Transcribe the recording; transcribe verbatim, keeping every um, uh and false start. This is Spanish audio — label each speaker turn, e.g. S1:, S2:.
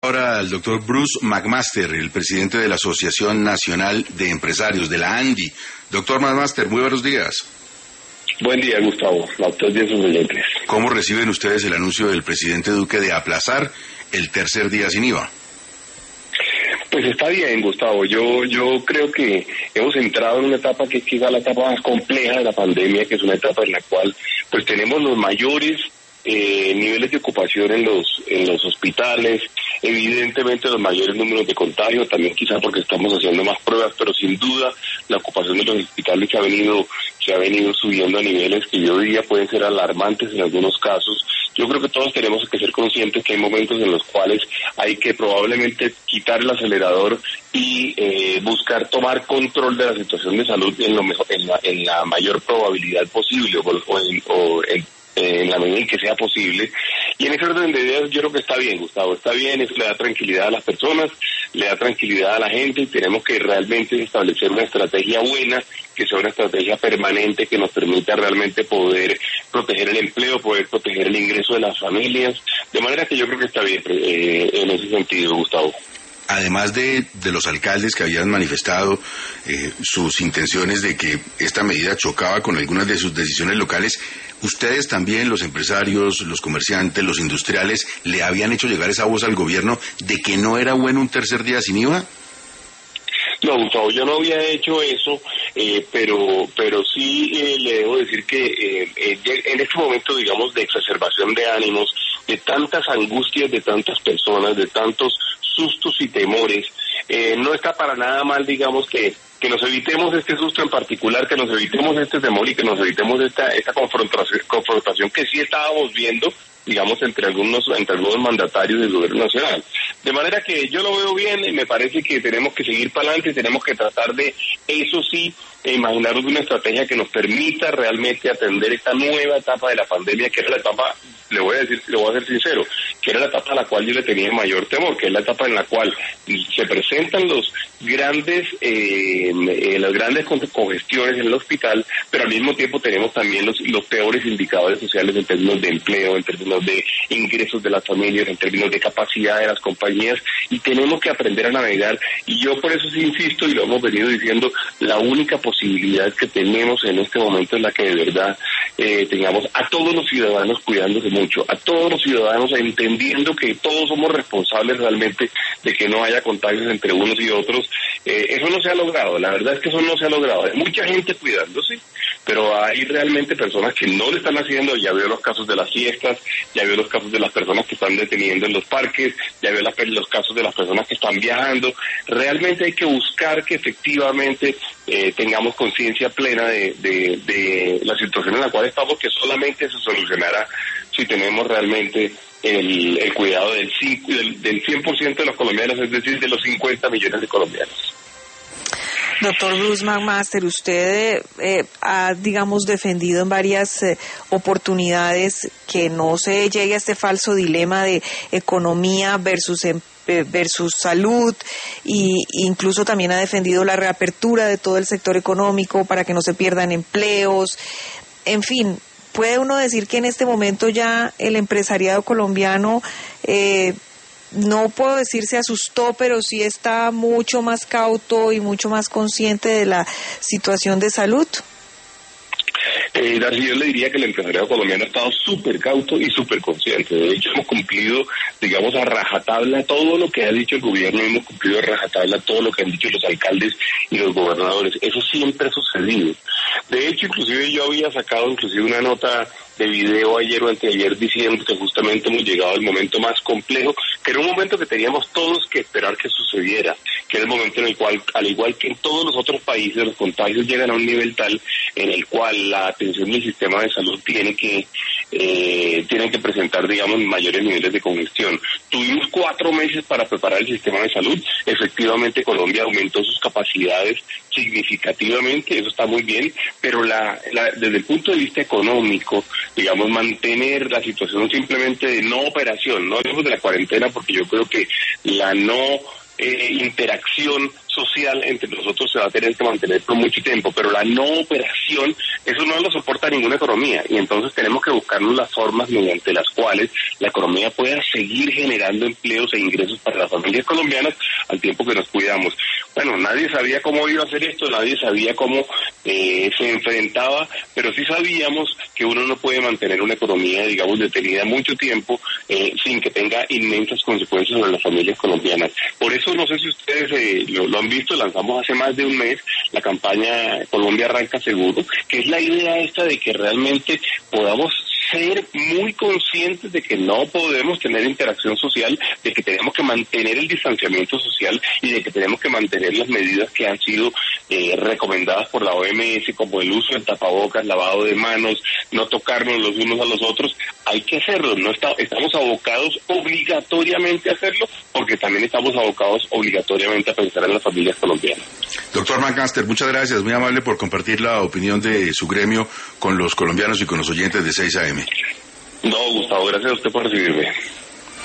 S1: Ahora al doctor Bruce McMaster, el presidente de la Asociación Nacional de Empresarios, de la ANDI. Doctor McMaster, muy buenos días.
S2: Buen día, Gustavo. Doctor días sus oyentes.
S1: ¿Cómo reciben ustedes el anuncio del presidente Duque de aplazar el tercer día sin I V A?
S2: Pues está bien, Gustavo. Yo yo creo que hemos entrado en una etapa que es quizá la etapa más compleja de la pandemia, que es una etapa en la cual pues tenemos los mayores eh, niveles de ocupación en los en los hospitales, evidentemente los mayores números de contagio, también quizá porque estamos haciendo más pruebas, pero sin duda la ocupación de los hospitales se ha venido se ha venido subiendo a niveles que yo diría pueden ser alarmantes en algunos casos. Yo creo que todos tenemos que ser conscientes que hay momentos en los cuales hay que probablemente quitar el acelerador y eh, buscar tomar control de la situación de salud en lo mejor, en la, en la mayor probabilidad posible o, o, en, o en, en la medida en que sea posible. Y en ese orden de ideas yo creo que está bien, Gustavo, está bien, eso le da tranquilidad a las personas, le da tranquilidad a la gente y tenemos que realmente establecer una estrategia buena, que sea una estrategia permanente que nos permita realmente poder proteger el empleo, poder proteger el ingreso de las familias, de manera que yo creo que está bien eh, en ese sentido, Gustavo.
S1: Además de, de los alcaldes que habían manifestado eh, sus intenciones de que esta medida chocaba con algunas de sus decisiones locales, ustedes también, los empresarios, los comerciantes, los industriales, ¿le habían hecho llegar esa voz al gobierno de que no era bueno un tercer día sin I V A?
S2: No, Gustavo, yo no había hecho eso, eh, pero pero sí eh, le debo decir que eh, eh, en este momento, digamos, de exacerbación de ánimos, de tantas angustias de tantas personas, de tantos sustos y temores, eh, no está para nada mal, digamos, que que nos evitemos este susto en particular, que nos evitemos este temor y que nos evitemos esta esta confrontación, confrontación que sí estábamos viendo, digamos, entre algunos entre algunos mandatarios del gobierno nacional. De manera que yo lo veo bien y me parece que tenemos que seguir para adelante, tenemos que tratar de, eso sí, imaginarnos una estrategia que nos permita realmente atender esta nueva etapa de la pandemia, que era la etapa, le voy a decir, le voy a ser sincero, que era la etapa a la cual yo le tenía mayor temor, que es la etapa en la cual se presentan los grandes, eh, eh, las grandes congestiones en el hospital, pero al mismo tiempo tenemos también los, los peores indicadores sociales en términos de empleo, en términos de ingresos de las familias, en términos de capacidad de las compañías, y tenemos que aprender a navegar, y yo por eso sí insisto, y lo hemos venido diciendo, la única posibilidad que tenemos en este momento es la que de verdad eh, tengamos a todos los ciudadanos cuidándose mucho, a todos los ciudadanos entendiendo que todos somos responsables realmente de que no haya contagios entre unos y otros. Eh, eso no se ha logrado, la verdad es que eso no se ha logrado. Hay mucha gente cuidándose, pero hay realmente personas que no lo están haciendo. Ya veo los casos de las fiestas, ya veo los casos de las personas que están deteniendo en los parques, ya veo la, los casos de las personas que están viajando. Realmente hay que buscar que efectivamente eh, tengamos conciencia plena de, de, de la situación en la cual estamos, que solamente se solucionará si tenemos realmente el, el cuidado del, del, del cien por ciento de los colombianos, es decir, de los cincuenta millones de colombianos.
S3: Doctor Bruce McMaster, usted eh, ha, digamos, defendido en varias eh, oportunidades que no se llegue a este falso dilema de economía versus eh, versus salud, y incluso también ha defendido la reapertura de todo el sector económico para que no se pierdan empleos. En fin, ¿puede uno decir que en este momento ya el empresariado colombiano eh, no puedo decir se asustó, pero sí está mucho más cauto y mucho más consciente de la situación de salud?
S2: Eh, Darcy, yo le diría que el empresariado colombiano ha estado súper cauto y súper consciente. De hecho, hemos cumplido, digamos, a rajatabla todo lo que ha dicho el gobierno, hemos cumplido a rajatabla todo lo que han dicho los alcaldes y los gobernadores. Eso siempre ha sucedido. De hecho, inclusive yo había sacado inclusive una nota de video ayer o anteayer diciendo que justamente hemos llegado al momento más complejo, que era un momento que teníamos todos que esperar que sucediera, que era el momento en el cual, al igual que en todos los otros países, los contagios llegan a un nivel tal en el cual la atención del sistema de salud tiene que eh, tiene que presentar, digamos, mayores niveles de congestión. Tuvimos cuatro meses para preparar el sistema de salud. Efectivamente, Colombia aumentó sus capacidades significativamente, eso está muy bien, pero la, la desde el punto de vista económico, digamos, mantener la situación simplemente de no operación, no hablemos de la cuarentena, porque yo creo que la no eh, interacción social entre nosotros se va a tener que mantener por mucho tiempo, pero la no operación, eso no lo soporta ninguna economía, y entonces tenemos que buscarnos las formas mediante las cuales la economía pueda seguir generando empleos e ingresos para las familias colombianas al tiempo que nos cuidamos. Bueno, nadie sabía cómo iba a hacer esto, nadie sabía cómo eh, se enfrentaba, pero sí sabíamos que uno no puede mantener una economía, digamos, detenida mucho tiempo eh, sin que tenga inmensas consecuencias sobre las familias colombianas. Por eso, no sé si ustedes eh, lo, lo han visto, lanzamos hace más de un mes la campaña Colombia Arranca Seguro, que es la idea esta de que realmente podamos ser muy conscientes de que no podemos tener interacción social, de que tenemos que mantener el distanciamiento social y de que tenemos que mantener las medidas que han sido eh, recomendadas por la O M S, como el uso de tapabocas, lavado de manos, no tocarnos los unos a los otros. Hay que hacerlo, no está, estamos abocados obligatoriamente a hacerlo, porque también estamos abocados obligatoriamente a pensar en las familias colombianas.
S1: Doctor McMaster, muchas gracias, muy amable por compartir la opinión de su gremio con los colombianos y con los oyentes de seis A M.
S2: No, Gustavo, gracias a usted por recibirme.